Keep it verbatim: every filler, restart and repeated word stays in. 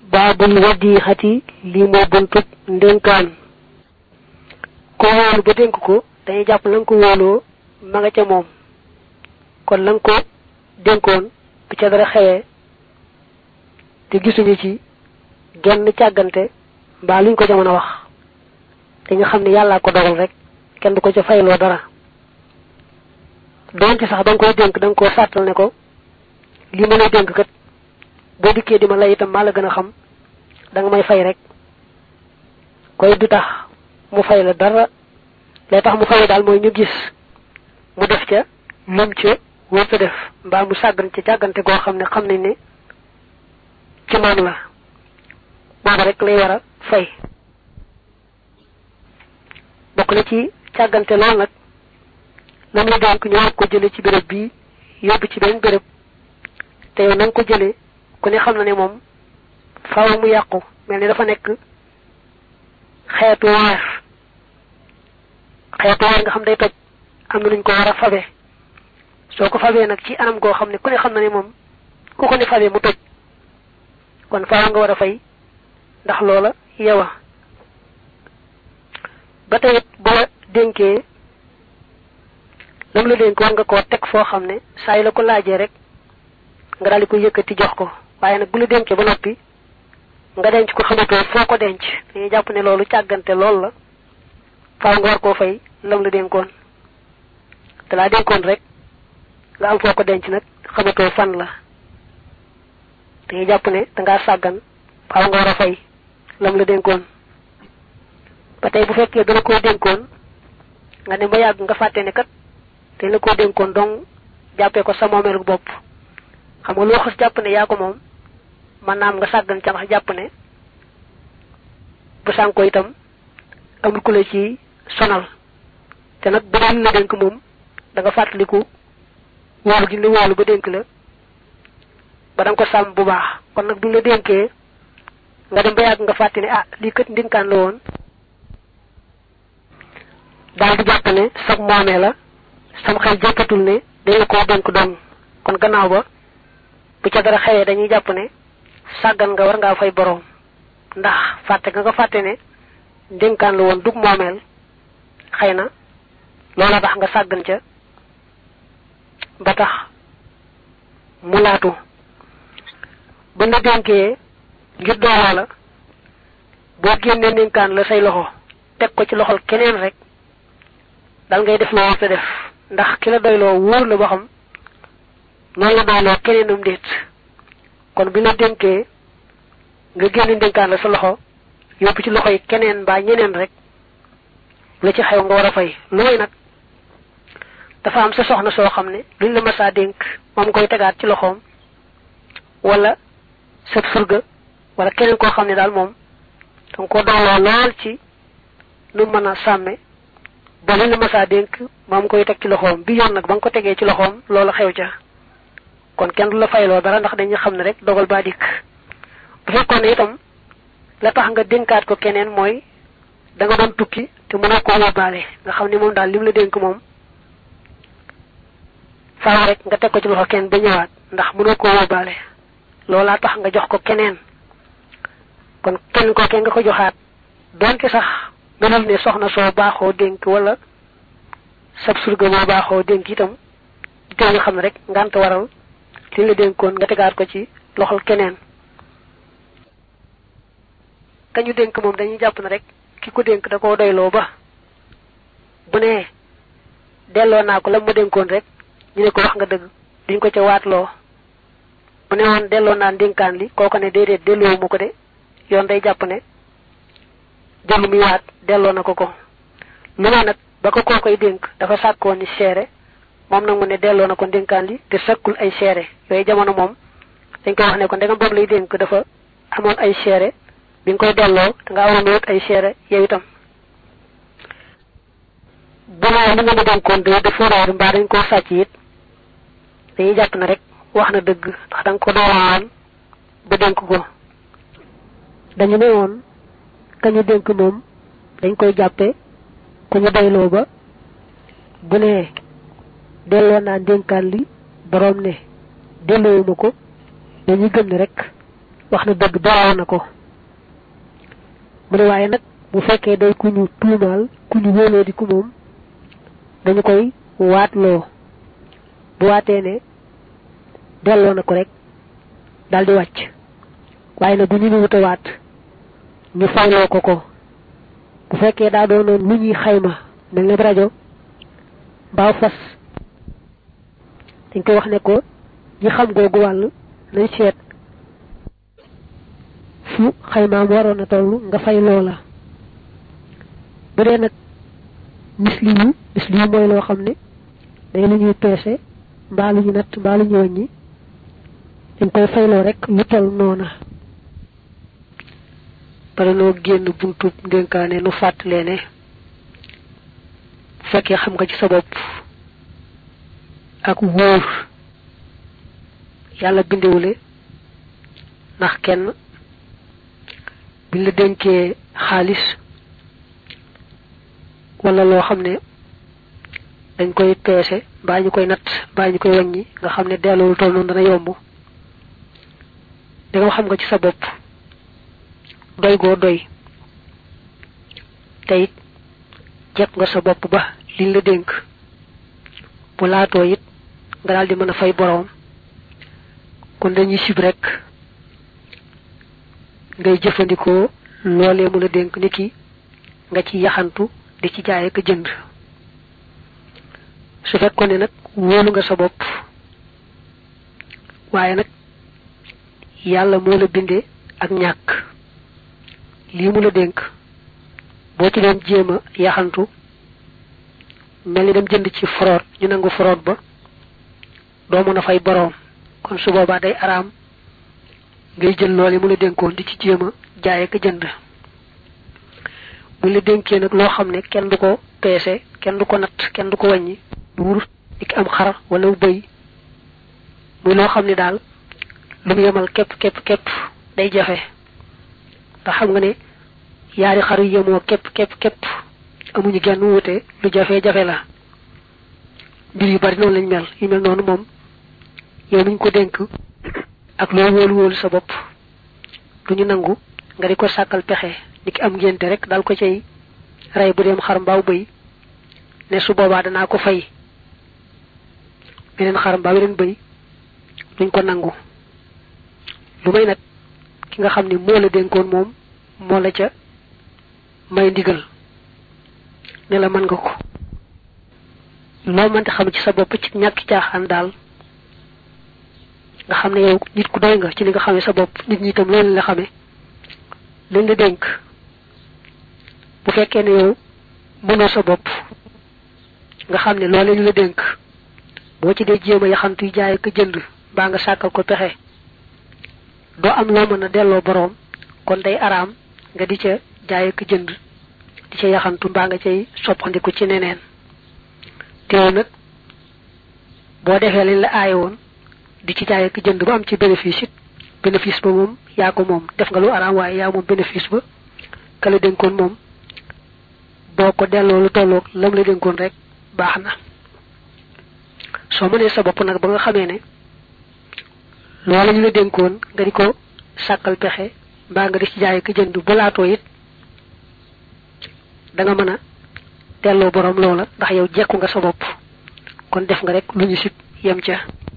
babul wadihati li mo buntu ndenkan ko wolu ba denk ko dañuy japp lan ko wolo ma nga ca mom kon lan ko denkon bu ca dara xewé te gisuñu ci genn ciagante ba luñ ko jamono wax te nga xamni yalla ko dogal rek kenn du ko ca faylo dara donte sax dang ko denk dang ko satal ne ko li ma lay denk kat bo diké dima lay itam mala gëna xam dang may fay rek koy du tax mu fay la dara lay tax mu fay dal moy ñu gis mu def ca lam ca wërta def mbaa mu sàggan ci càggante goo xam ne xam nañ ne ci moom la booba rek lay war a fay bokk na ci càggante lool nag lam la dénk ñu war ko jële ci béréb bii yóbbu ci benn béréb te yow nang ko jële ku ne xam na ne moom faaw mu yàqu mel ni dafa nekk xeetu waar xeetu waar nga xam day toj am na luñ ko war a fabe soo ko fabee nag ci anam goo xam ne ku ne xam na ne moom ku ko ne fabee mu toj kon faaw nga war a fay ndax loola yewa ba tey boo dénkee lam la dénk war nga koo teg foo xam ne saa yi la ko laajee rek nga daal di ko yëkkati jox ko waaye nag bu la dénkee ba noppi nga denc ko xamatoo foo ko denc dañuy jàpp ne loolu càggante lool la faaw nga war koo fay lam la dénkoon te laa dénkoon rek nga am foo ko denc nag xamatoo fan la dañuy jàpp ne dangaa sàggan faaw nga war a fay lam la dénkoon ba tey bu fekkee dana koo dénkoon nga ne ba yàgg nga fàtte ne kat te la koo dénkoon donc jàppee ko sa moomeelu bopp xam nga loo xas jàpp ne yaa ko moom man naam nga sàggan ca ndax jàpp ne bu sànko itam amul ku la ci sonal te nag bu dee la dénk moom da nga fàttaliku wóolu gi la wóolu ba dénk la ba danga ko sàmm bu baax kon nag bu la dénkee nga dem ba yàgg nga fàtte ne ah lii kat ndinkaan la woon daal di jàpp ne sag moomee la sam xel jàppatul ne dañ la koo dénk dong kon gannaaw ba bu ca dara xewee dañuy jàpp ne sàggan nga war ngaa fay borom ndax fàtte nga nga fàtte ne ndinkaan la woon dug moomeel xëy na loola tax nga sàggan ca ba tax mu laatu ba na dénkee ngir dooloo la boo génnee ndinkaan la say loxo teg ko ci loxol keneen rek dal ngay def loo te def ndax ki la doyloo wóor la ba xam noonu la doyloo keneenum déet kon bi la dénkee nga génne ndinkaan la sa loxo yóbbu ci loxo yi keneen mbaa ñeneen rek la ci xew nga war a fay looy nag dafa am sa soxna soo xam ne luñ la masaa dénk moom koy tegaat ci loxoom wala sa surga wala keneen koo xam ne daal moom danga ko dooloo lool ci nu mën a sàmme ba luñ la masaa dénk moom koy teg ci loxoom bi yoon nag ba nga ko tegee ci loxoom loolu xew ca kon kenn du la fayloo dara ndax dañuy xam ne rek dogal baa dikk bu fekkoon ne itam la tax nga dénkaat ko keneen mooy da nga doon tukki te mënoo koo yóbbaale nga xam ne moom daal lim la dénk moom faaw rek nga teg ko ci loxo kenn ba ñëwaat ndax mënoo koo yóbbaale loolaa tax nga jox ko keneen kon kenn ko kenn nga ko joxaat donte sax mënul ne soxna soo baaxoo dénk wala sab surga moo baaxoo dénk itam te nga xam ne rek ngant waral li la dénkoon nga tegaat ko ci loxol keneen kañu dénk moom dañuy jàpp ne rek ki ko dénk da koo doyloo ba bu ne delloo naa ko la ma dénkoon rek ñu ne ko wax nga dëgg duñ ko ca waatloo bu ne woon delloo naa ndénkaan li kooko ne déedéet delloo mu ko de yoon day jàpp ne jëlu muy waat delloo na ko ko lu ne nag ba ko koo koy dénk dafa sàkkoon ni seere moom nag mu ne delloo na ko ndénkaan li te sàkkul ay seere yooyu jamono moom dañ koy wax ne ko ndegam boobu lay dénk dafa amoon ay seere bi nga koy delloo da nga waroon wut ay seere yow itam bu ne li nga ma dénkoon de dafa réer mbaa dañ koo sàcc it dañuy jàpp na rek wax na dëgg ndax da nga ko dooloon ba dénk ko dañu ne woon kañu dénk moom dañ koy jàppe ku ñu doyloo ba bu ne delloo naa ndénkaan li boroom ne delloowuma ko dañuy gëm ne rek wax na dëgg dara na ko mu ne waaye nag bu fekkee day ku ñu tuumaal ku ñu wóolee di ku moom dañu koy waatloo bu waatee ne delloo na ko rek dal di wàcc waaye nag bu ñu ñu wuta waat ñu fayloo ko ko bu fekkee daa doonoon lu ñuy xayma mel ne rajo mbaa fas dañ koy wax ne ko ñi xam googu wàll nañ seet fu xaymaam waroon a toll nga fay loola bu dee nag misli yu misli yu mooy loo xam ne day lu ñuy peese mbaa lu ñu natt mbaa lu ñu wàññi dañ koy fayloo rek lu toll noona pare noo génn buntu ndénkaane nu fàttalee ne bu fekkee xam nga ci sa bopp ak wóor yàlla bindewule ndax kenn buñ la dénkee xaalis wala loo xam ne dañ koy peese mbaa ñu koy natt mbaa ñu koy wàññi nga xam ne delloolu toll noonu dana yomb da nga xam nga ci sa bopp doy goo doy te it jekk nga sa bopp ba liñ la dénk bu laatoo it nga daal di mën a fay boroom kon dañuy sib rek ngay jëfandikoo loolee mu la dénk ni ki nga ci yaxantu di ci jaay ak jënd su fekkoon ne nag wóolu nga sa bopp waaye nag yàlla moo la bindee ak ñàkk lii mu la dénk boo ci doon jéem a yaxantu mel ni dem jënd ci foroot ñu nangu foroot ba doo mën a fay boroom kon su boobaa day araam ngay jël loolu mu la dénkoon di ci jéem a jaay ak jënd bu la dénkee nag loo xam ne kenn du ko peese kenn du ko natt kenn du ko wàññi du wurus di am xar wala bëy muy loo xam ne daal lu mu yemal képp képp képp day jafe ndax xam nga ne yaari xar yu yemoo képp képp képp amuñu genn wuute lu jafe jafe la mbir yu bari noonu lañ mel yu mel noonu moom yow miñ ko dénk ak loo wóolu wóolu sa bopp duñu nangu nga di ko sàkkal pexe ni ki am ngénte rek dal ko cay rey bu dem xar mbaaw bëy ne su boobaa danaa ko fay beneen xar mbaaw beneen bëy duñ ko nangu lu may nag ki nga xam ne moo la dénkoon moom moo la ca may ndigal ne la mën nga ko loo mënti xam ci sa bopp ci ñàkk caaxaan daal nga xam ne yow nit ku doy nga ci li nga xamee sa bopp nit ñi itam loolu la xamee lañ la dénk bu fekkee ne yow mënoo sa bopp nga xam ne loolu ñu la dénk boo ci dee jéem a yaxantuy jaay ak jënd baa nga sàkkal ko pexe doo am loo mën a delloo boroom kon day araam nga di ca jaay ak jënd di ca yaxantu mbaa nga cay soppandiku ci neneen teew nag boo defee lañ la aaye woon di ci jaay ak jënd ba am ci bénéfice it bénéfice ba moom yaa ko moom def nga lu araam waaye yaa moom bénéfice ba ka la dénkoon moom boo ko delloo lu tolloog lam la dénkoon rek baax na soo mënee sa bopp nag ba nga xamee ne loola ñu la dénkoon nga di ko sàkkal pexe mbaa nga di ci jaay ak jënd bu laatoo it da nga mën a delloo borom loola ndax yow jekku nga sa bopp kon def nga rek lu ñu sib yem ca